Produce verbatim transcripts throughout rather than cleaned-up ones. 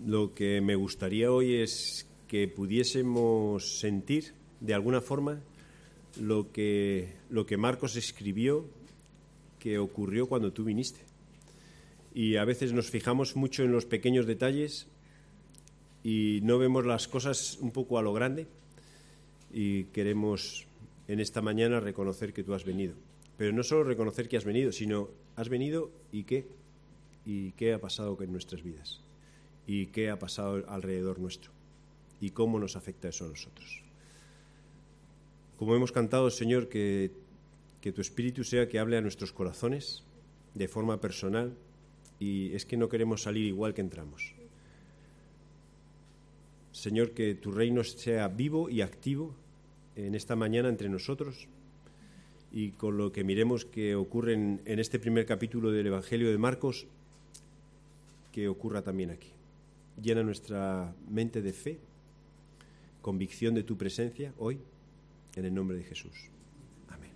lo que me gustaría hoy es que pudiésemos sentir de alguna forma lo que, lo que Marcos escribió que ocurrió cuando tú viniste. Y a veces nos fijamos mucho en los pequeños detalles y no vemos las cosas un poco a lo grande, y queremos en esta mañana reconocer que tú has venido. Pero no solo reconocer que has venido, sino has venido y qué, y qué ha pasado en nuestras vidas, y qué ha pasado alrededor nuestro, y cómo nos afecta eso a nosotros. Como hemos cantado, Señor, que, que tu Espíritu sea que hable a nuestros corazones de forma personal, y es que no queremos salir igual que entramos. Señor, que tu reino sea vivo y activo en esta mañana entre nosotros, y con lo que miremos que ocurre en, en este primer capítulo del Evangelio de Marcos, que ocurra también aquí. Llena nuestra mente de fe, convicción de tu presencia hoy, en el nombre de Jesús. Amén.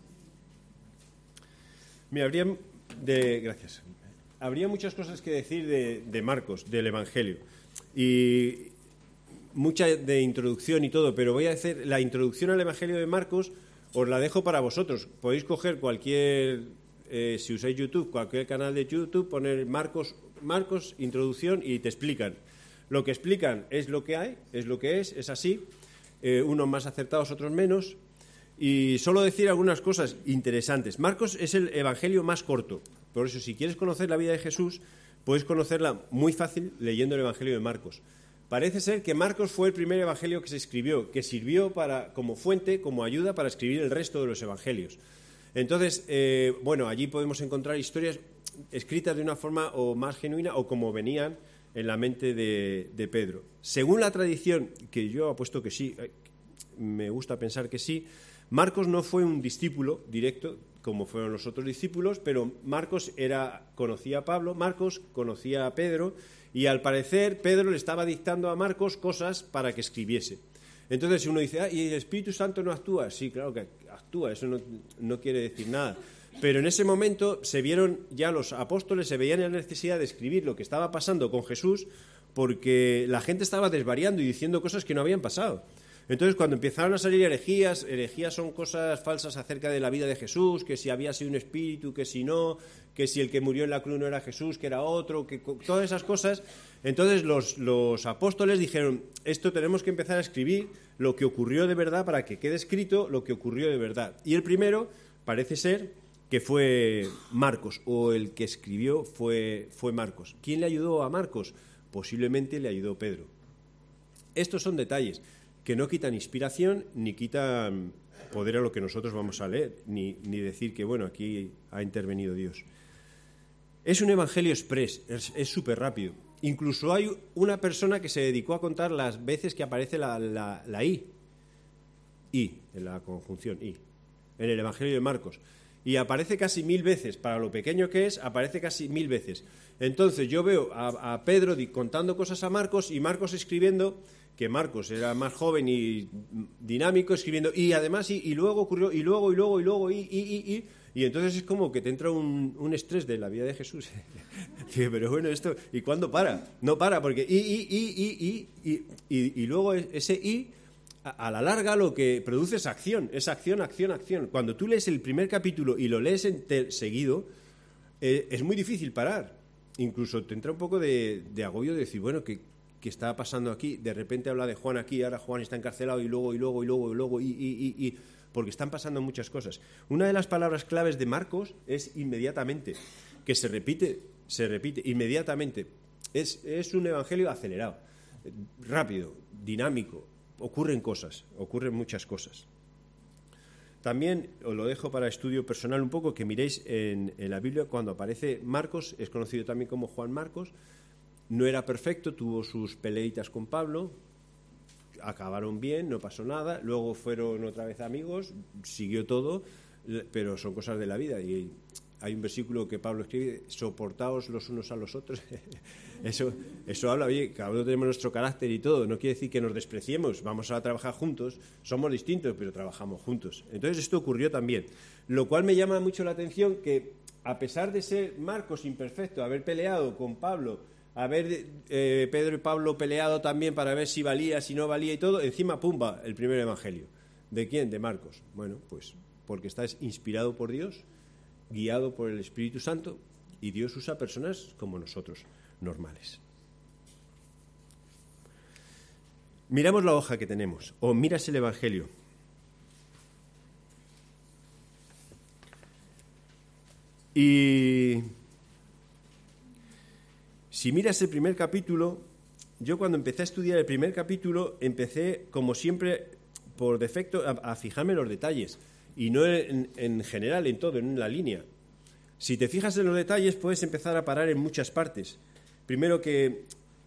Me habría de gracias. Habría muchas cosas que decir de, de Marcos, del Evangelio, y mucha de introducción y todo, pero voy a hacer la introducción al Evangelio de Marcos, os la dejo para vosotros. Podéis coger cualquier, eh, si usáis YouTube, cualquier canal de YouTube, poner Marcos, Marcos, introducción, y te explican. Lo que explican es lo que hay, es lo que es, es así, eh, unos más acertados, otros menos, y solo decir algunas cosas interesantes. Marcos es el Evangelio más corto, por eso si quieres conocer la vida de Jesús, puedes conocerla muy fácil leyendo el Evangelio de Marcos. Parece ser que Marcos fue el primer evangelio que se escribió, que sirvió para, como fuente, como ayuda para escribir el resto de los evangelios. Entonces, eh, bueno, allí podemos encontrar historias escritas de una forma o más genuina o como venían en la mente de, de Pedro. Según la tradición, que yo apuesto que sí, me gusta pensar que sí, Marcos no fue un discípulo directo, como fueron los otros discípulos, pero Marcos era, conocía a Pablo, Marcos conocía a Pedro, y al parecer Pedro le estaba dictando a Marcos cosas para que escribiese. Entonces uno dice, ah, ¿y el Espíritu Santo no actúa? Sí, claro que actúa, eso no, no quiere decir nada. Pero en ese momento se vieron ya los apóstoles, se veían en la necesidad de escribir lo que estaba pasando con Jesús, porque la gente estaba desvariando y diciendo cosas que no habían pasado. Entonces, cuando empezaron a salir herejías, herejías son cosas falsas acerca de la vida de Jesús, que si había sido un espíritu, que si no, que si el que murió en la cruz no era Jesús, que era otro, que todas esas cosas. Entonces los, los apóstoles dijeron, esto tenemos que empezar a escribir lo que ocurrió de verdad para que quede escrito lo que ocurrió de verdad. Y el primero parece ser que fue Marcos, o el que escribió fue, fue Marcos. ¿Quién le ayudó a Marcos? Posiblemente le ayudó Pedro. Estos son detalles que no quitan inspiración ni quitan poder a lo que nosotros vamos a leer, ni, ni decir que, bueno, aquí ha intervenido Dios. Es un evangelio express, es súper rápido. Incluso hay una persona que se dedicó a contar las veces que aparece la, la, la I, I, en la conjunción I, en el evangelio de Marcos. Y aparece casi mil veces, para lo pequeño que es, aparece casi mil veces. Entonces yo veo a, a Pedro contando cosas a Marcos y Marcos escribiendo, que Marcos era más joven y dinámico, escribiendo, y además, y, y luego ocurrió, y luego, y luego, y luego, y, y, y, y, y entonces es como que te entra un, un estrés de la vida de Jesús. Pero bueno, esto, ¿y cuándo para? No para, porque y, y, y, y, y, y, y, y luego ese y, a, a la larga lo que produce es acción, es acción, acción, acción. Cuando tú lees el primer capítulo y lo lees en te, seguido, eh, es muy difícil parar. Incluso te entra un poco de, de agobio de decir, bueno, que que está pasando aquí, de repente habla de Juan aquí, ahora Juan está encarcelado y luego, y luego, y luego, y luego, y, y, y, y, porque están pasando muchas cosas. Una de las palabras claves de Marcos es inmediatamente, que se repite, se repite, inmediatamente. Es, es un evangelio acelerado, rápido, dinámico, ocurren cosas, ocurren muchas cosas. También os lo dejo para estudio personal un poco, que miréis en, en la Biblia cuando aparece Marcos, es conocido también como Juan Marcos. No era perfecto, tuvo sus peleitas con Pablo, acabaron bien, no pasó nada, luego fueron otra vez amigos, siguió todo, pero son cosas de la vida. Y hay un versículo que Pablo escribe, soportaos los unos a los otros. Eso, eso habla, oye, cada uno tenemos nuestro carácter y todo, no quiere decir que nos despreciemos, vamos a trabajar juntos, somos distintos, pero trabajamos juntos. Entonces esto ocurrió también, lo cual me llama mucho la atención que, a pesar de ser Marcos imperfecto, haber peleado con Pablo, a ver eh, Pedro y Pablo peleado también para ver si valía, si no valía y todo, encima pumba, el primer evangelio. ¿De quién? De Marcos. Bueno, pues porque está inspirado por Dios, guiado por el Espíritu Santo, y Dios usa personas como nosotros, normales. Miramos la hoja que tenemos, o miras el evangelio. Y si miras el primer capítulo, yo cuando empecé a estudiar el primer capítulo, empecé, como siempre, por defecto, a, a fijarme en los detalles, y no en, en general, en todo, en la línea. Si te fijas en los detalles, puedes empezar a parar en muchas partes. Primero que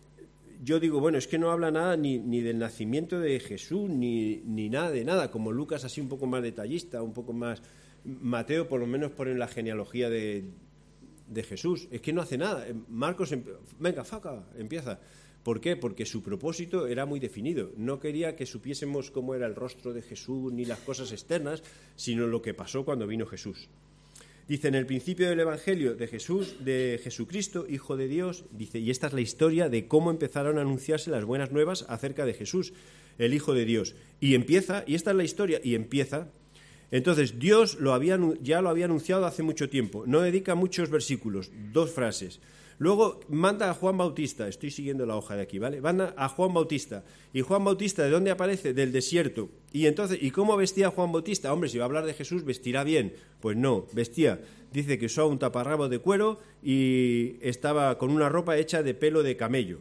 yo digo, bueno, es que no habla nada ni, ni del nacimiento de Jesús, ni, ni nada de nada, como Lucas así un poco más detallista, un poco más... Mateo por lo menos pone la genealogía de, de Jesús. Es que no hace nada. Marcos, venga, faca, empieza. ¿Por qué? Porque su propósito era muy definido. No quería que supiésemos cómo era el rostro de Jesús ni las cosas externas, sino lo que pasó cuando vino Jesús. Dice, en el principio del Evangelio de Jesús, de Jesucristo, Hijo de Dios, dice, y esta es la historia de cómo empezaron a anunciarse las buenas nuevas acerca de Jesús, el Hijo de Dios. Y empieza, y esta es la historia, y empieza... Entonces, Dios lo había, ya lo había anunciado hace mucho tiempo. No dedica muchos versículos, dos frases. Luego manda a Juan Bautista, estoy siguiendo la hoja de aquí, ¿vale? Manda a Juan Bautista. ¿Y Juan Bautista de dónde aparece? Del desierto. Y entonces, ¿y cómo vestía Juan Bautista? Hombre, si va a hablar de Jesús, ¿vestirá bien? Pues no, vestía. Dice que usaba un taparrabo de cuero y estaba con una ropa hecha de pelo de camello.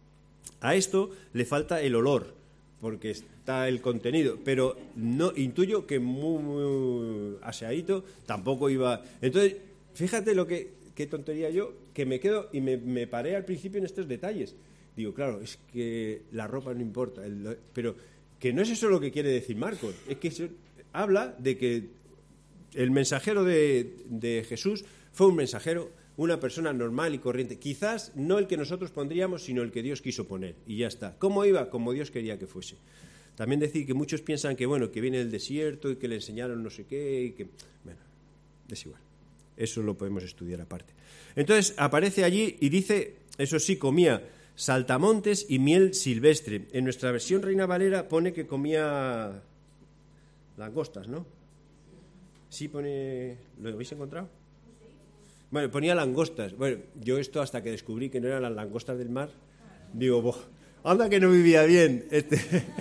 A esto le falta el olor, porque está el contenido, pero no intuyo que muy, muy aseadito tampoco iba. Entonces, fíjate lo que qué tontería yo, que me quedo y me, me paré al principio en estos detalles. Digo, claro, es que la ropa no importa, el, pero que no es eso lo que quiere decir Marcos, es que eso, habla de que el mensajero de, de Jesús fue un mensajero, una persona normal y corriente, quizás no el que nosotros pondríamos, sino el que Dios quiso poner, y ya está. ¿Cómo iba? Como Dios quería que fuese. También decir que muchos piensan que, bueno, que viene del desierto y que le enseñaron no sé qué, y que... Bueno, es igual. Eso lo podemos estudiar aparte. Entonces, aparece allí y dice, eso sí, comía saltamontes y miel silvestre. En nuestra versión Reina Valera pone que comía langostas, ¿no? Sí pone... ¿Lo habéis encontrado? Bueno, ponía langostas. Bueno, yo esto hasta que descubrí que no eran las langostas del mar, digo, boh, anda que no vivía bien. Este,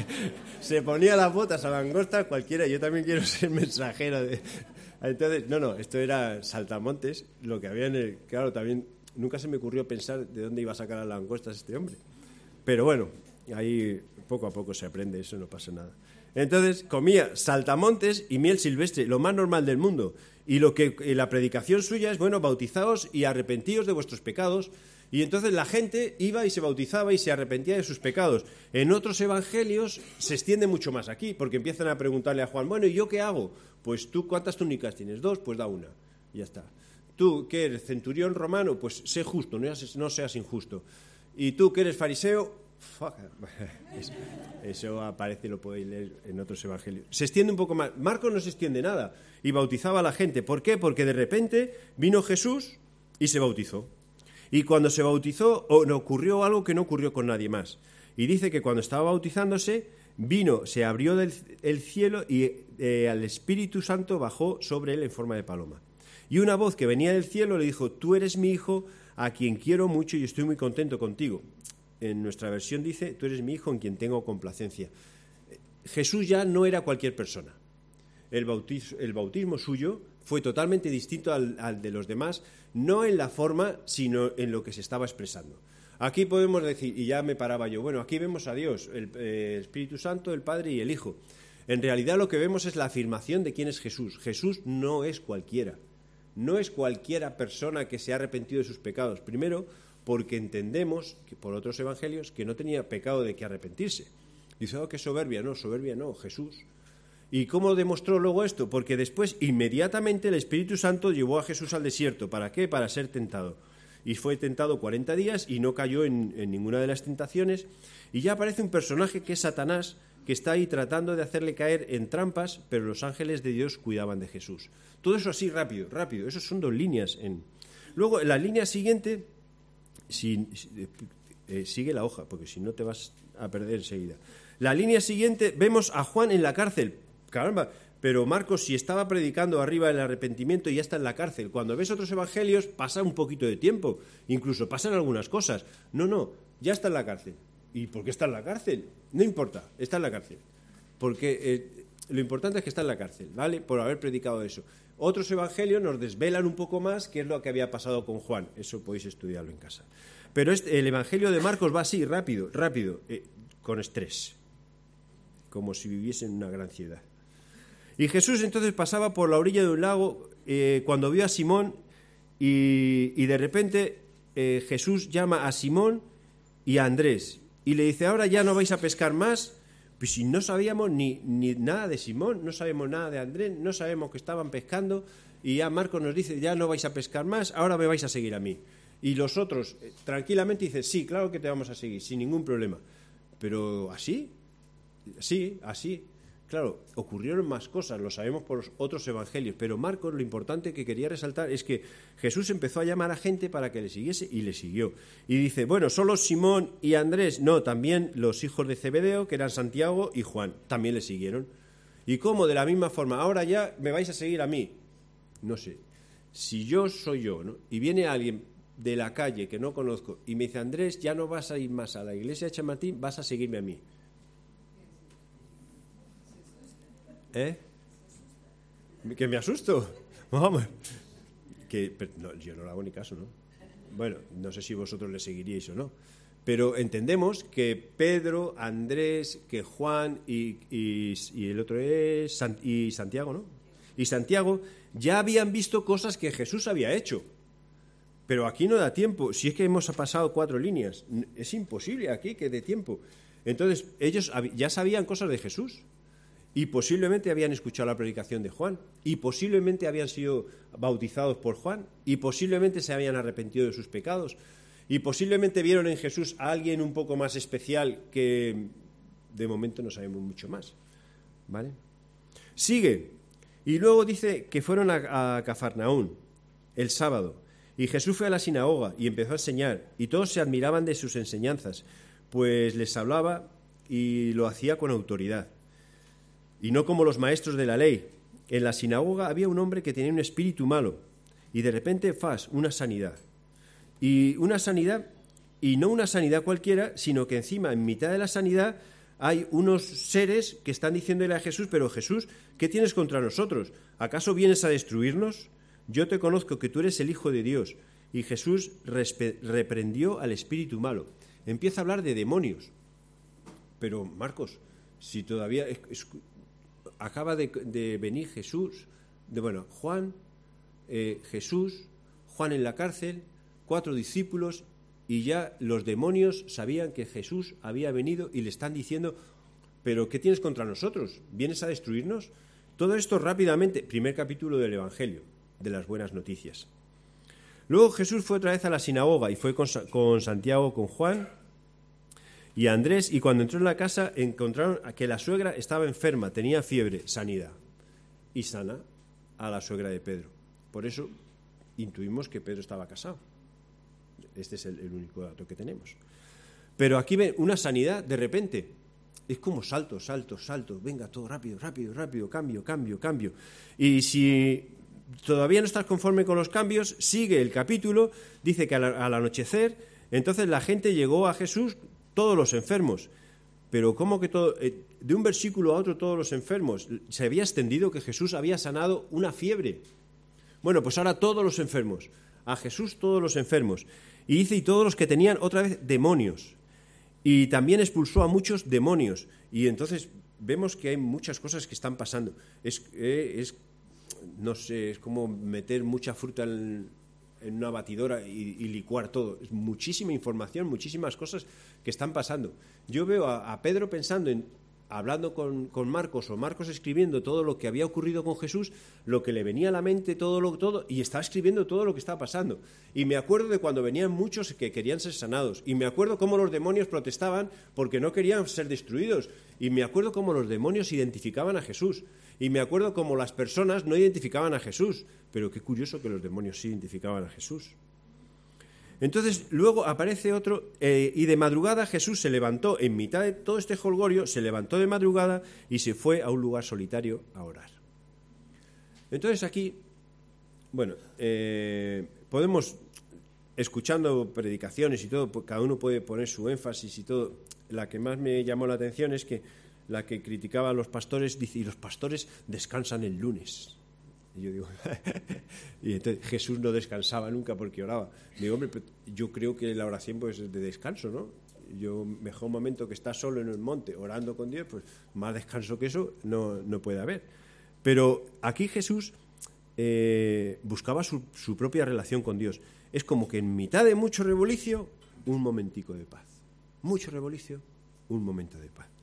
se ponía las botas a langostas cualquiera, yo también quiero ser mensajero de... Entonces, no, no, esto era saltamontes, lo que había en el... Claro, también nunca se me ocurrió pensar de dónde iba a sacar las langostas este hombre. Pero bueno, ahí poco a poco se aprende, eso no pasa nada. Entonces, comía saltamontes y miel silvestre, lo más normal del mundo. Y lo que y la predicación suya es, bueno, bautizaos y arrepentíos de vuestros pecados. Y entonces la gente iba y se bautizaba y se arrepentía de sus pecados. En otros evangelios se extiende mucho más aquí, porque empiezan a preguntarle a Juan, bueno, ¿y yo qué hago? Pues tú, ¿cuántas túnicas tienes? Dos, pues da una. Y ya está. Tú, que eres centurión romano, pues sé justo, no seas, no seas injusto. Y tú, que eres fariseo, fuck. Eso aparece, lo podéis leer en otros evangelios. Se extiende un poco más. Marcos no se extiende nada. Y bautizaba a la gente. ¿Por qué? Porque de repente vino Jesús y se bautizó. Y cuando se bautizó, ocurrió algo que no ocurrió con nadie más. Y dice que cuando estaba bautizándose, vino, se abrió del, el cielo y eh, el Espíritu Santo bajó sobre él en forma de paloma. Y una voz que venía del cielo le dijo, tú eres mi hijo, a quien quiero mucho y estoy muy contento contigo. En nuestra versión dice, tú eres mi hijo en quien tengo complacencia. Jesús ya no era cualquier persona. El bautismo, el bautismo suyo fue totalmente distinto al, al de los demás, no en la forma, sino en lo que se estaba expresando. Aquí podemos decir, y ya me paraba yo, bueno, aquí vemos a Dios, el, el Espíritu Santo, el Padre y el Hijo. En realidad lo que vemos es la afirmación de quién es Jesús. Jesús no es cualquiera. No es cualquiera persona que se ha arrepentido de sus pecados. Primero, porque entendemos, que por otros evangelios, que no tenía pecado de que arrepentirse. Dice, oh, qué soberbia. No, soberbia no, Jesús. ¿Y cómo demostró luego esto? Porque después, inmediatamente, el Espíritu Santo llevó a Jesús al desierto. ¿Para qué? Para ser tentado. Y fue tentado cuarenta días y no cayó en, en ninguna de las tentaciones. Y ya aparece un personaje que es Satanás, que está ahí tratando de hacerle caer en trampas, pero los ángeles de Dios cuidaban de Jesús. Todo eso así rápido, rápido. Esas son dos líneas. En... Luego, en la línea siguiente, si, eh, sigue la hoja, porque si no te vas a perder enseguida. La línea siguiente, vemos a Juan en la cárcel. Caramba, pero Marcos, si estaba predicando arriba el arrepentimiento y ya está en la cárcel. Cuando ves otros evangelios pasa un poquito de tiempo, incluso pasan algunas cosas. No, no, ya está en la cárcel. ¿Y por qué está en la cárcel? No importa, está en la cárcel. Porque eh, lo importante es que está en la cárcel, ¿vale? Por haber predicado eso. Otros evangelios nos desvelan un poco más qué es lo que había pasado con Juan. Eso podéis estudiarlo en casa. Pero este, el evangelio de Marcos va así, rápido, rápido, eh, con estrés. Como si viviese en una gran ciudad. Y Jesús entonces pasaba por la orilla de un lago eh, cuando vio a Simón y, y de repente eh, Jesús llama a Simón y a Andrés y le dice, ahora ya no vais a pescar más. Pues si no sabíamos ni, ni nada de Simón, no sabemos nada de Andrés, no sabemos que estaban pescando y ya Marcos nos dice, ya no vais a pescar más, ahora me vais a seguir a mí. Y los otros eh, tranquilamente dicen, sí, claro que te vamos a seguir, sin ningún problema. Pero así, sí, así. Claro, ocurrieron más cosas, lo sabemos por los otros evangelios, pero Marcos lo importante que quería resaltar es que Jesús empezó a llamar a gente para que le siguiese y le siguió. Y dice, bueno, solo Simón y Andrés, no, también los hijos de Zebedeo, que eran Santiago y Juan, también le siguieron. ¿Y cómo? De la misma forma, ahora ya me vais a seguir a mí. No sé, si yo soy yo, ¿no? Y viene alguien de la calle que no conozco y me dice, Andrés, ya no vas a ir más a la iglesia de Chamartín, vas a seguirme a mí. ¿Eh? ¿Que me asusto? Vamos. Que, pero, no, yo no le hago ni caso, ¿no? Bueno, no sé si vosotros le seguiríais o no. Pero entendemos que Pedro, Andrés, que Juan y, y, y el otro es San, y Santiago, ¿no? Y Santiago ya habían visto cosas que Jesús había hecho. Pero aquí no da tiempo. Si es que hemos pasado cuatro líneas, es imposible aquí que dé tiempo. Entonces, ellos ya sabían cosas de Jesús. Y posiblemente habían escuchado la predicación de Juan, y posiblemente habían sido bautizados por Juan, y posiblemente se habían arrepentido de sus pecados, y posiblemente vieron en Jesús a alguien un poco más especial que de momento no sabemos mucho más. ¿Vale? Sigue, y luego dice que fueron a, a Cafarnaún el sábado, y Jesús fue a la sinagoga y empezó a enseñar, y todos se admiraban de sus enseñanzas, pues les hablaba y lo hacía con autoridad. Y no como los maestros de la ley. En la sinagoga había un hombre que tenía un espíritu malo. Y de repente, ¡fas!, una sanidad. Y una sanidad, y no una sanidad cualquiera, sino que encima, en mitad de la sanidad, hay unos seres que están diciéndole a Jesús, pero Jesús, ¿qué tienes contra nosotros? ¿Acaso vienes a destruirnos? Yo te conozco que tú eres el Hijo de Dios. Y Jesús respe- reprendió al espíritu malo. Empieza a hablar de demonios. Pero, Marcos, si todavía... Es, es, acaba de, de venir Jesús, de bueno, Juan, eh, Jesús, Juan en la cárcel, cuatro discípulos, y ya los demonios sabían que Jesús había venido y le están diciendo, ¿pero qué tienes contra nosotros? ¿Vienes a destruirnos? Todo esto rápidamente, primer capítulo del Evangelio, de las buenas noticias. Luego Jesús fue otra vez a la sinagoga y fue con, con Santiago, con Juan y Andrés, y cuando entró en la casa encontraron que la suegra estaba enferma, tenía fiebre, sanidad, y sana a la suegra de Pedro. Por eso intuimos que Pedro estaba casado. Este es el, el único dato que tenemos. Pero aquí ven una sanidad de repente. Es como saltos, saltos, saltos. Venga, todo rápido, rápido, rápido, cambio, cambio, cambio. Y si todavía no estás conforme con los cambios, sigue el capítulo, dice que al, al anochecer, entonces la gente llegó a Jesús, todos los enfermos. Pero ¿cómo que todo? Eh, de un versículo a otro todos los enfermos. Se había extendido que Jesús había sanado una fiebre. Bueno, pues ahora todos los enfermos. A Jesús todos los enfermos. Y dice, y todos los que tenían otra vez demonios. Y también expulsó a muchos demonios. Y entonces vemos que hay muchas cosas que están pasando. Es, eh, es no sé, es como meter mucha fruta en, en una batidora y, y licuar todo. Es muchísima información, muchísimas cosas que están pasando. Yo veo a, a Pedro pensando en, hablando con, con Marcos, o Marcos escribiendo todo lo que había ocurrido con Jesús, lo que le venía a la mente, todo lo todo, y estaba escribiendo todo lo que estaba pasando. Y me acuerdo de cuando venían muchos que querían ser sanados, y me acuerdo cómo los demonios protestaban porque no querían ser destruidos, y me acuerdo cómo los demonios identificaban a Jesús, y me acuerdo cómo las personas no identificaban a Jesús, pero qué curioso que los demonios sí identificaban a Jesús. Entonces luego aparece otro, eh, y de madrugada Jesús se levantó, en mitad de todo este jolgorio, se levantó de madrugada y se fue a un lugar solitario a orar. Entonces aquí, bueno, eh, podemos, escuchando predicaciones y todo, cada uno puede poner su énfasis y todo. La que más me llamó la atención es que la que criticaba a los pastores dice, y los pastores descansan el lunes. Y yo digo, y entonces Jesús no descansaba nunca porque oraba. Digo, hombre, yo creo que la oración pues es de descanso, ¿no? Yo, mejor momento que estás solo en el monte orando con Dios, pues más descanso que eso no, no puede haber. Pero aquí Jesús eh, buscaba su, su propia relación con Dios. Es como que en mitad de mucho rebolicio, un momentico de paz. Mucho rebolicio, un momento de paz.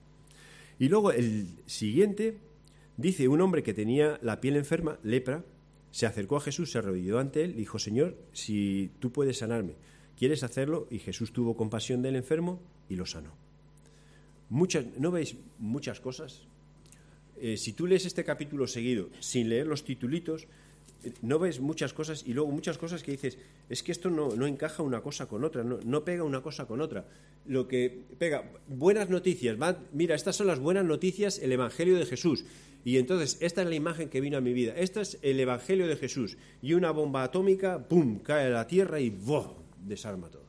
Y luego el siguiente dice, un hombre que tenía la piel enferma, lepra, se acercó a Jesús, se arrodilló ante él y dijo, Señor, si tú puedes sanarme, ¿quieres hacerlo? Y Jesús tuvo compasión del enfermo y lo sanó. Muchas, ¿no veis muchas cosas? Eh, si tú lees este capítulo seguido, sin leer los titulitos, eh, no ves muchas cosas y luego muchas cosas que dices, es que esto no, no encaja una cosa con otra, no, no pega una cosa con otra. Lo que pega, buenas noticias, va, mira, estas son las buenas noticias, el Evangelio de Jesús. Y entonces, esta es la imagen que vino a mi vida. Este es el Evangelio de Jesús. Y una bomba atómica, ¡pum!, cae a la tierra y ¡boh!, desarma todo.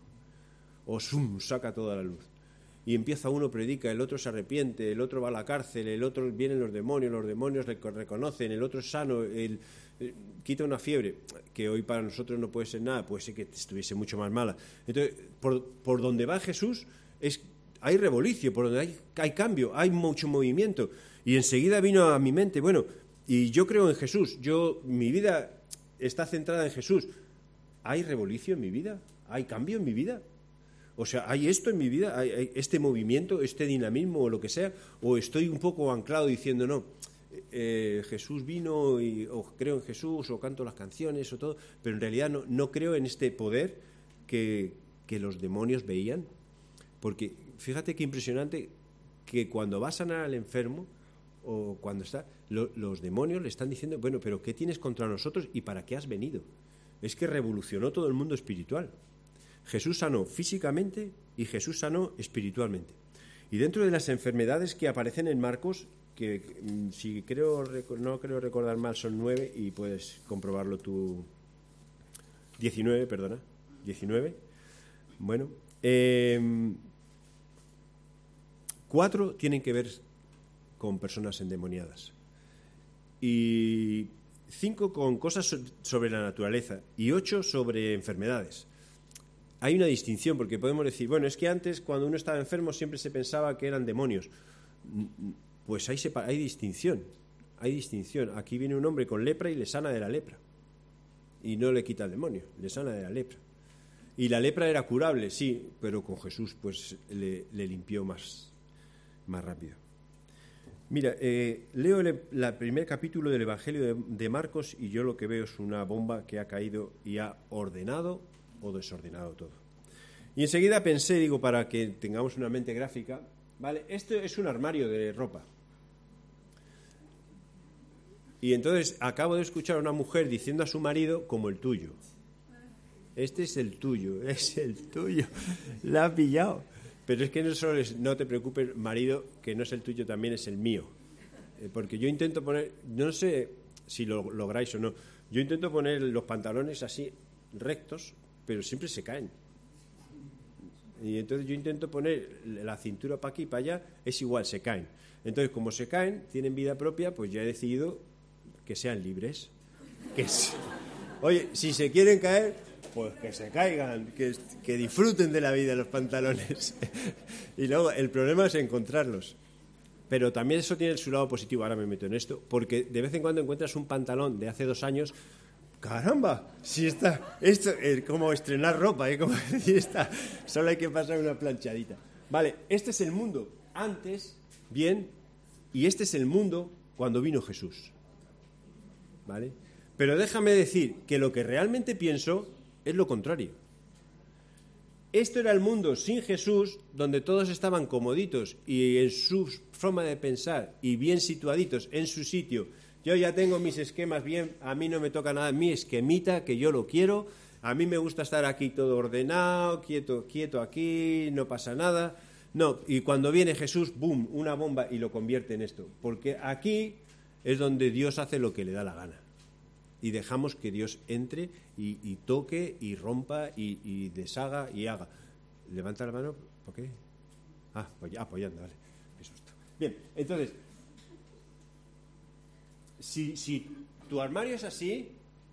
O ¡zum!, saca toda la luz. Y empieza uno, predica, el otro se arrepiente, el otro va a la cárcel, el otro vienen los demonios, los demonios le reconocen, el otro es sano, el, el, quita una fiebre, que hoy para nosotros no puede ser nada, puede ser que estuviese mucho más mala. Entonces, por, por donde va Jesús, es, hay rebolicio, por donde hay, hay cambio, hay mucho movimiento. Y enseguida vino a mi mente, bueno, y yo creo en Jesús, yo mi vida está centrada en Jesús. ¿Hay rebolicio en mi vida? ¿Hay cambio en mi vida? O sea, ¿hay esto en mi vida? ¿Hay, hay este movimiento, este dinamismo o lo que sea? ¿O estoy un poco anclado diciendo, no, eh, Jesús vino y o creo en Jesús o canto las canciones o todo, pero en realidad no, no creo en este poder que, que los demonios veían? Porque fíjate qué impresionante que cuando va a sanar al enfermo, o cuando está, lo, los demonios le están diciendo, bueno, pero ¿qué tienes contra nosotros y para qué has venido? Es que revolucionó todo el mundo espiritual. Jesús sanó físicamente y Jesús sanó espiritualmente. Y dentro de las enfermedades que aparecen en Marcos, que si creo no creo recordar mal son nueve y puedes comprobarlo tú, diecinueve, perdona, diecinueve. Bueno, eh, cuatro tienen que ver con personas endemoniadas y cinco con cosas sobre la naturaleza y ocho sobre enfermedades. Hay una distinción porque podemos decir, bueno, es que antes cuando uno estaba enfermo siempre se pensaba que eran demonios. Pues hay, separa- hay distinción, hay distinción. Aquí viene un hombre con lepra y le sana de la lepra y no le quita el demonio, le sana de la lepra. Y la lepra era curable, sí, pero con Jesús pues le, le limpió más, más rápido. Mira, eh, leo el, el primer capítulo del Evangelio de, de Marcos y yo lo que veo es una bomba que ha caído y ha ordenado o desordenado todo. Y enseguida pensé, digo, para que tengamos una mente gráfica, vale, esto es un armario de ropa. Y entonces acabo de escuchar a una mujer diciendo a su marido, como el tuyo. Este es el tuyo, es el tuyo. La ha pillado. Pero es que no solo es, no te preocupes, marido, que no es el tuyo, también es el mío. Eh, porque yo intento poner, no sé si lo lográis o no, yo intento poner los pantalones así rectos, pero siempre se caen. Y entonces yo intento poner la cintura para aquí y para allá, es igual, se caen. Entonces, como se caen, tienen vida propia, pues ya he decidido que sean libres. Que se... Oye, si se quieren caer, pues que se caigan, que, que disfruten de la vida los pantalones. Y luego el problema es encontrarlos. Pero también eso tiene su lado positivo, ahora me meto en esto, porque de vez en cuando encuentras un pantalón de hace dos años, caramba, si está, esto es como estrenar ropa, ¿eh? Como decir, está, solo hay que pasar una planchadita. Vale, este es el mundo antes, bien, y este es el mundo cuando vino Jesús. ¿Vale? Pero déjame decir que lo que realmente pienso es lo contrario. Esto era el mundo sin Jesús, donde todos estaban comoditos y en su forma de pensar y bien situaditos en su sitio. Yo ya tengo mis esquemas bien, a mí no me toca nada, mi esquemita, que yo lo quiero, A mí me gusta estar aquí todo ordenado, quieto, quieto aquí, no pasa nada. No, y cuando viene Jesús, ¡boom!, una bomba y lo convierte en esto. Porque aquí es donde Dios hace lo que le da la gana. Y dejamos que Dios entre y, y toque y rompa y, y deshaga y haga. Levanta la mano, ¿por qué? Ah, pues apoyando, vale. Qué susto. Bien, entonces, si, si tu armario es así,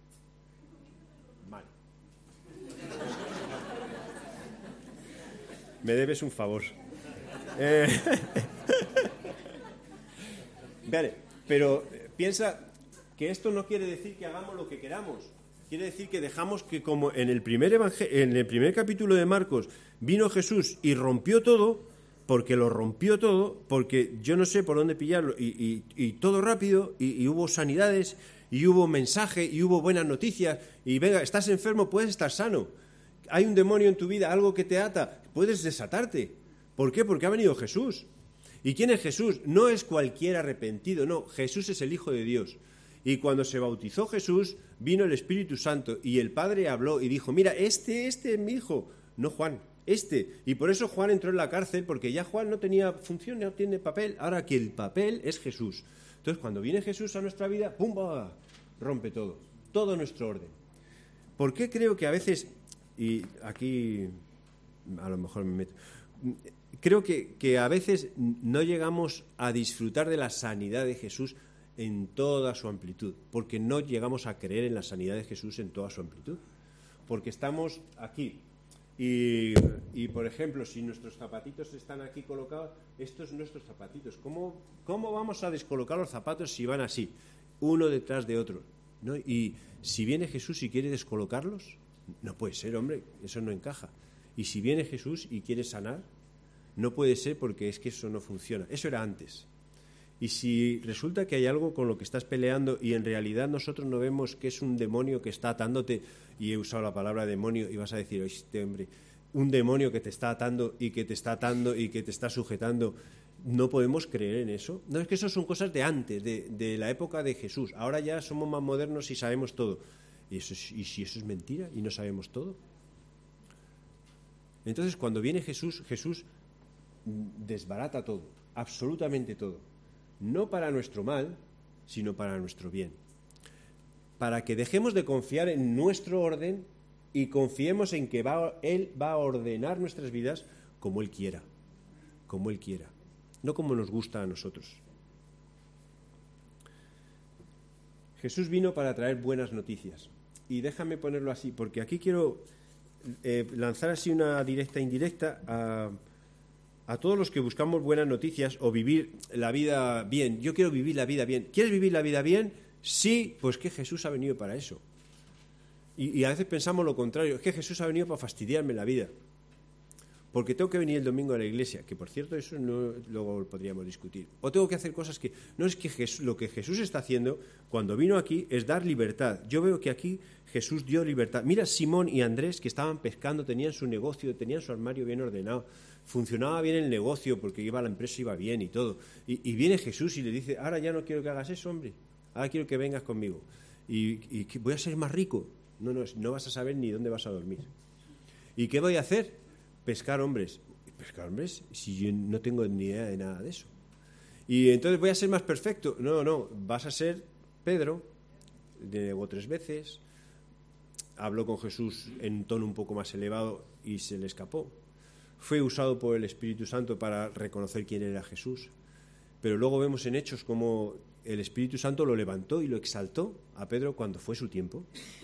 mal. Me debes un favor. Eh, vale, pero piensa que esto no quiere decir que hagamos lo que queramos. Quiere decir que dejamos que, como en el primer evangel- en el primer capítulo de Marcos vino Jesús y rompió todo, porque lo rompió todo, porque yo no sé por dónde pillarlo, y, y, y todo rápido, y, y hubo sanidades, y hubo mensaje, y hubo buenas noticias, y venga, estás enfermo, puedes estar sano. Hay un demonio en tu vida, algo que te ata, puedes desatarte. ¿Por qué? Porque ha venido Jesús. ¿Y quién es Jesús? No es cualquier arrepentido, no, Jesús es el Hijo de Dios. Y cuando se bautizó Jesús, vino el Espíritu Santo y el Padre habló y dijo, mira, este, este es mi hijo, no Juan, este. Y por eso Juan entró en la cárcel, porque ya Juan no tenía función, no tiene papel, ahora que el papel es Jesús. Entonces, cuando viene Jesús a nuestra vida, ¡pum! Rompe todo, todo nuestro orden. ¿Por qué creo que a veces, y aquí a lo mejor me meto, creo que, que a veces no llegamos a disfrutar de la sanidad de Jesús en toda su amplitud, porque no llegamos a creer en la sanidad de Jesús en toda su amplitud, porque estamos aquí y, y por ejemplo, si nuestros zapatitos están aquí colocados, estos son nuestros zapatitos. ¿Cómo, cómo vamos a descolocar los zapatos si van así, uno detrás de otro? ¿No? Y si viene Jesús y quiere descolocarlos, no puede ser, hombre, eso no encaja. Y si viene Jesús y quiere sanar, no puede ser, porque es que eso no funciona. Eso era antes. Y si resulta que hay algo con lo que estás peleando y en realidad nosotros no vemos que es un demonio que está atándote, y he usado la palabra demonio y vas a decir, oye, este hombre, un demonio que te está atando y que te está atando y que te está sujetando, ¿no podemos creer en eso? No, es que eso son cosas de antes, de, de la época de Jesús. Ahora ya somos más modernos y sabemos todo. ¿Y, eso es, y si eso es mentira y no sabemos todo? Entonces, cuando viene Jesús, Jesús desbarata todo, absolutamente todo. No para nuestro mal, sino para nuestro bien. Para que dejemos de confiar en nuestro orden y confiemos en que va, Él va a ordenar nuestras vidas como Él quiera, como Él quiera, no como nos gusta a nosotros. Jesús vino para traer buenas noticias. Y déjame ponerlo así, porque aquí quiero eh, lanzar así una directa e indirecta a... a todos los que buscamos buenas noticias o vivir la vida bien. Yo quiero vivir la vida bien. ¿Quieres vivir la vida bien? Sí, pues que Jesús ha venido para eso. Y, y a veces pensamos lo contrario, es que Jesús ha venido para fastidiarme la vida. Porque tengo que venir el domingo a la iglesia, que por cierto eso no, luego podríamos discutir. O tengo que hacer cosas que... No, es que Jesús, lo que Jesús está haciendo cuando vino aquí es dar libertad. Yo veo que aquí Jesús dio libertad. Mira Simón y Andrés, que estaban pescando, tenían su negocio, tenían su armario bien ordenado. Funcionaba bien el negocio porque iba la empresa, iba bien y todo. Y, y viene Jesús y le dice, ahora ya no quiero que hagas eso, hombre. Ahora quiero que vengas conmigo. Y, y voy a ser más rico. No, no, no vas a saber ni dónde vas a dormir. ¿Y qué voy a hacer? Pescar hombres. ¿Pescar hombres? Si yo no tengo ni idea de nada de eso. Y entonces voy a ser más perfecto. No, no, vas a ser Pedro. Le negó tres veces. Habló con Jesús en un tono un poco más elevado y se le escapó. Fue usado por el Espíritu Santo para reconocer quién era Jesús. Pero luego vemos en Hechos cómo el Espíritu Santo lo levantó y lo exaltó a Pedro cuando fue su tiempo.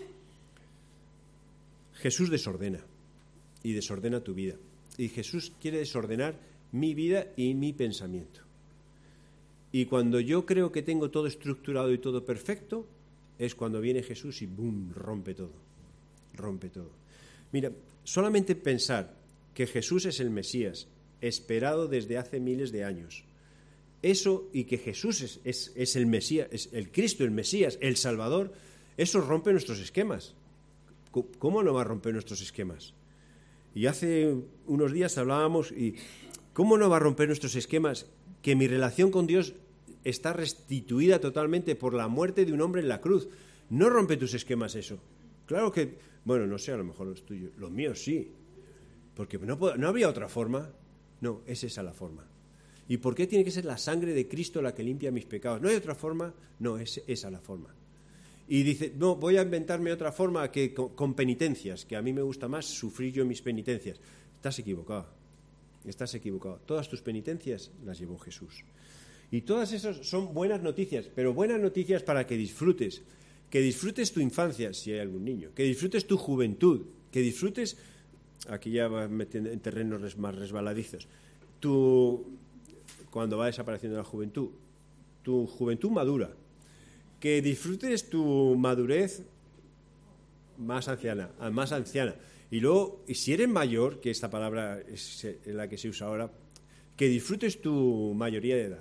Jesús desordena y desordena tu vida. Y Jesús quiere desordenar mi vida y mi pensamiento. Y cuando yo creo que tengo todo estructurado y todo perfecto, es cuando viene Jesús y ¡bum!, rompe todo. Rompe todo. Mira, solamente pensar que Jesús es el Mesías, esperado desde hace miles de años. Eso, y que Jesús es, es, es el Mesías, es el Cristo, el Mesías, el Salvador, eso rompe nuestros esquemas. ¿Cómo no va a romper nuestros esquemas? Y hace unos días hablábamos, y ¿cómo no va a romper nuestros esquemas que mi relación con Dios está restituida totalmente por la muerte de un hombre en la cruz? No rompe tus esquemas eso. Claro que, bueno, no sé, a lo mejor los tuyos, los míos sí, porque no, puedo, no había otra forma. No, es esa la forma. ¿Y por qué tiene que ser la sangre de Cristo la que limpia mis pecados? ¿No hay otra forma? No, es esa la forma. Y dice, no, voy a inventarme otra forma que con, con penitencias, que a mí me gusta más sufrir yo mis penitencias. Estás equivocado, estás equivocado. Todas tus penitencias las llevó Jesús. Y todas esas son buenas noticias, pero buenas noticias para que disfrutes. Que disfrutes tu infancia, si hay algún niño. Que disfrutes tu juventud. Que disfrutes, aquí ya va metiendo en terrenos más resbaladizos, tu, cuando va desapareciendo la juventud, tu juventud madura. Que disfrutes tu madurez más anciana, más anciana. Y luego, y si eres mayor, que esta palabra es la que se usa ahora, que disfrutes tu mayoría de edad.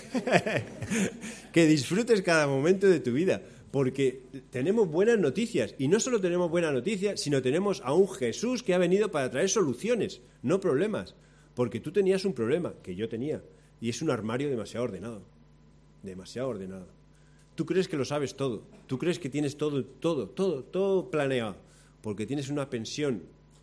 Que disfrutes cada momento de tu vida, porque tenemos buenas noticias. Y no solo tenemos buenas noticias, sino tenemos a un Jesús que ha venido para traer soluciones, no problemas. Porque tú tenías un problema, que yo tenía, y es un armario demasiado ordenado. Demasiado ordenado. Tú crees que lo sabes todo, tú crees que tienes todo, todo, todo, todo planeado, porque tienes una pensión,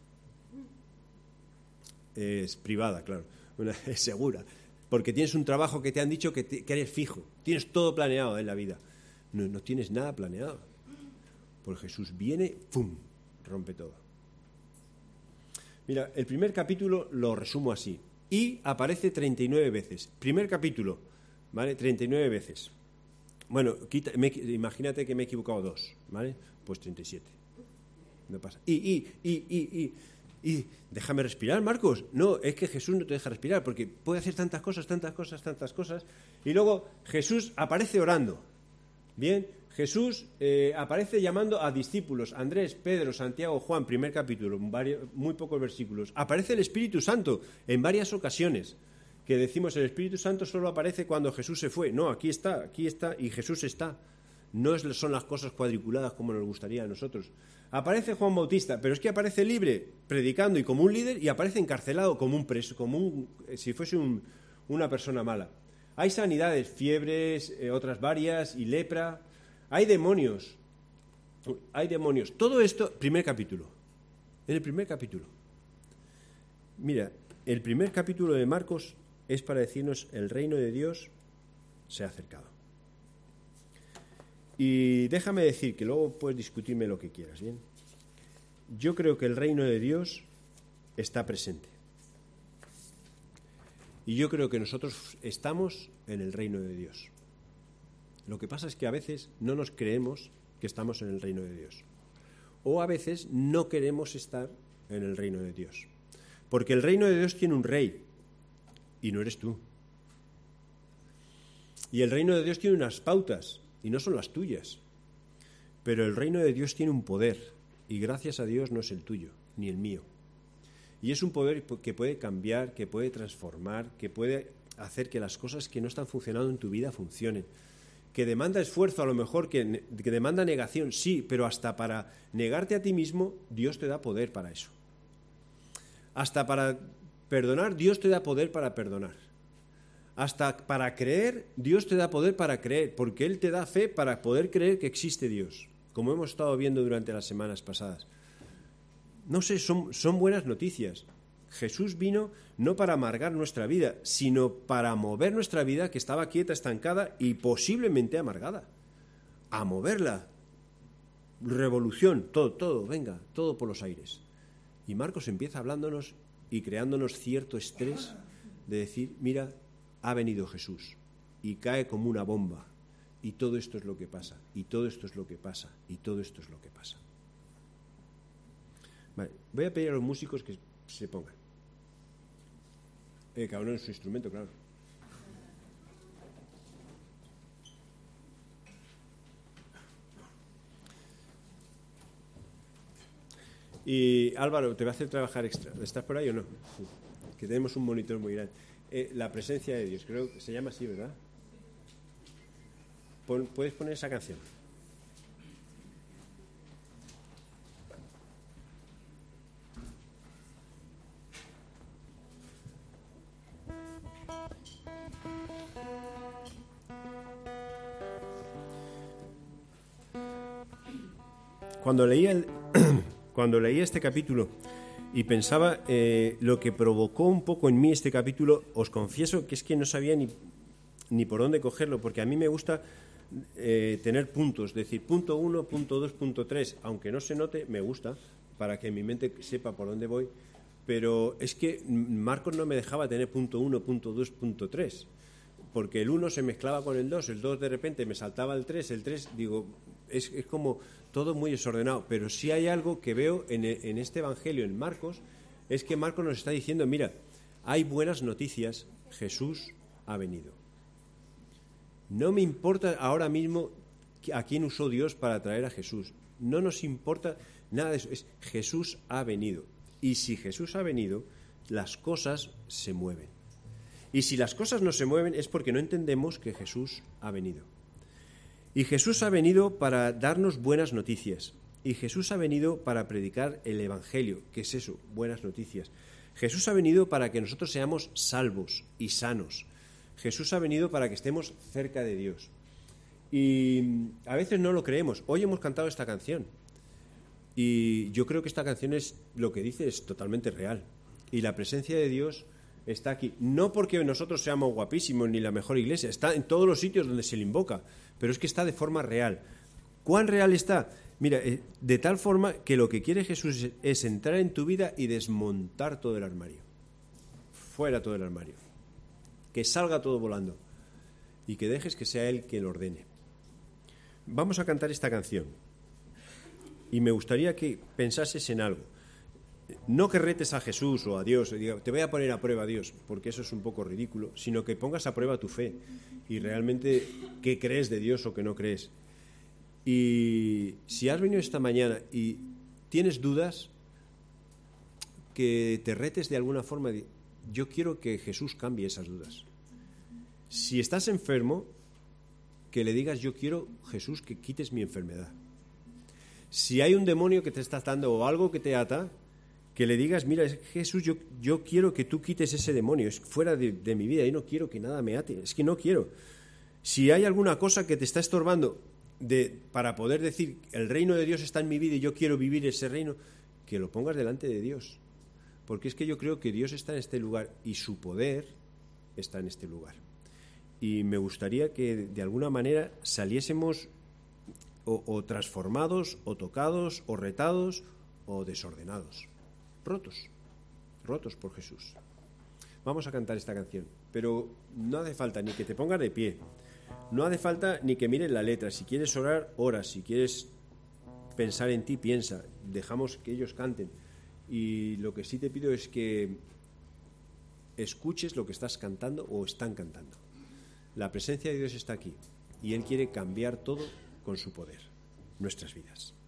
es privada, claro, una, es segura, porque tienes un trabajo que te han dicho que, te, que eres fijo, tienes todo planeado en la vida. No, no tienes nada planeado, porque Jesús viene, ¡pum!, rompe todo. Mira, el primer capítulo lo resumo así, y aparece treinta y nueve veces, primer capítulo, ¿vale?, treinta y nueve veces. Bueno, quita, me, imagínate que me he equivocado dos, ¿vale? Pues treinta y siete. No pasa. Y, y, y, y, y, y, déjame respirar, Marcos. No, es que Jesús no te deja respirar, porque puede hacer tantas cosas, tantas cosas, tantas cosas. Y luego Jesús aparece orando. Bien, Jesús eh, aparece llamando a discípulos, Andrés, Pedro, Santiago, Juan, primer capítulo, varios, muy pocos versículos. Aparece el Espíritu Santo en varias ocasiones. Que decimos el Espíritu Santo solo aparece cuando Jesús se fue. No, aquí está, aquí está y Jesús está. No es, son las cosas cuadriculadas como nos gustaría a nosotros. Aparece Juan Bautista, pero es que aparece libre, predicando y como un líder, y aparece encarcelado como un preso, como un, si fuese un, una persona mala. Hay sanidades, fiebres, eh, otras varias, y lepra. Hay demonios. Hay demonios. Todo esto, primer capítulo. En el primer capítulo. Mira, el primer capítulo de Marcos es para decirnos el reino de Dios se ha acercado. Y déjame decir que luego puedes discutirme lo que quieras, ¿bien? Yo creo que el reino de Dios está presente. Y yo creo que nosotros estamos en el reino de Dios. Lo que pasa es que a veces no nos creemos que estamos en el reino de Dios. O a veces no queremos estar en el reino de Dios. Porque el reino de Dios tiene un rey. Y no eres tú. Y el reino de Dios tiene unas pautas, y no son las tuyas. Pero el reino de Dios tiene un poder, y gracias a Dios no es el tuyo, ni el mío. Y es un poder que puede cambiar, que puede transformar, que puede hacer que las cosas que no están funcionando en tu vida funcionen. Que demanda esfuerzo, a lo mejor, que, que demanda negación, sí, pero hasta para negarte a ti mismo, Dios te da poder para eso. Hasta para perdonar, Dios te da poder para perdonar. Hasta para creer, Dios te da poder para creer, porque Él te da fe para poder creer que existe Dios, como hemos estado viendo durante las semanas pasadas. No sé, son, son buenas noticias. Jesús vino no para amargar nuestra vida, sino para mover nuestra vida que estaba quieta, estancada y posiblemente amargada. A moverla. Revolución, todo, todo, venga, todo por los aires. Y Marcos empieza hablándonos y creándonos cierto estrés de decir, mira, ha venido Jesús y cae como una bomba y todo esto es lo que pasa, y todo esto es lo que pasa, y todo esto es lo que pasa. Vale, voy a pedir a los músicos que se pongan. Eh, cada uno en su instrumento, claro. Y Álvaro, te va a hacer trabajar extra. ¿Estás por ahí o no? Sí. Que tenemos un monitor muy grande. Eh, la presencia de Dios, creo que se llama así, ¿verdad? Pon, ¿puedes poner esa canción? cuando leía el, cuando leía este capítulo y pensaba eh, lo que provocó un poco en mí este capítulo, os confieso que es que no sabía ni, ni por dónde cogerlo, porque a mí me gusta eh, tener puntos, decir punto uno, punto dos, punto tres, aunque no se note, me gusta, para que mi mente sepa por dónde voy, pero es que Marcos no me dejaba tener punto uno, punto dos, punto tres, porque el uno se mezclaba con el dos, el dos de repente me saltaba el tres, el tres, digo, es, es como todo muy desordenado, pero sí hay algo que veo en, en este Evangelio, en Marcos, es que Marcos nos está diciendo, mira, hay buenas noticias, Jesús ha venido. No me importa ahora mismo a quién usó Dios para traer a Jesús, no nos importa nada de eso, es Jesús ha venido. Y si Jesús ha venido, las cosas se mueven. Y si las cosas no se mueven es porque no entendemos que Jesús ha venido. Y Jesús ha venido para darnos buenas noticias. Y Jesús ha venido para predicar el Evangelio. ¿Qué es eso? Buenas noticias. Jesús ha venido para que nosotros seamos salvos y sanos. Jesús ha venido para que estemos cerca de Dios. Y a veces no lo creemos. Hoy hemos cantado esta canción. Y yo creo que esta canción es, lo que dice es totalmente real. Y la presencia de Dios está aquí. No porque nosotros seamos guapísimos ni la mejor iglesia. Está en todos los sitios donde se le invoca. Pero es que está de forma real. ¿Cuán real está? Mira, de tal forma que lo que quiere Jesús es entrar en tu vida y desmontar todo el armario. Fuera todo el armario. Que salga todo volando. Y que dejes que sea Él quien lo ordene. Vamos a cantar esta canción. Y me gustaría que pensases en algo. No que retes a Jesús o a Dios, y diga, te voy a poner a prueba a Dios, porque eso es un poco ridículo, sino que pongas a prueba tu fe y realmente qué crees de Dios o qué no crees. Y si has venido esta mañana y tienes dudas, que te retes de alguna forma. Yo quiero que Jesús cambie esas dudas. Si estás enfermo, que le digas, yo quiero, Jesús, que quites mi enfermedad. Si hay un demonio que te está atando o algo que te ata, que le digas, mira, Jesús, yo, yo quiero que tú quites ese demonio, es fuera de, de mi vida, y no quiero que nada me ate, es que no quiero. Si hay alguna cosa que te está estorbando de, para poder decir, el reino de Dios está en mi vida y yo quiero vivir ese reino, que lo pongas delante de Dios. Porque es que yo creo que Dios está en este lugar y su poder está en este lugar. Y me gustaría que de alguna manera saliésemos o, o transformados, o tocados, o retados, o desordenados. Rotos, rotos por Jesús. Vamos a cantar esta canción, pero no hace falta ni que te pongas de pie, no hace falta ni que mires la letra. Si quieres orar, ora. Si quieres pensar en ti, piensa. Dejamos que ellos canten. Y lo que sí te pido es que escuches lo que estás cantando o están cantando. La presencia de Dios está aquí y Él quiere cambiar todo con su poder, nuestras vidas.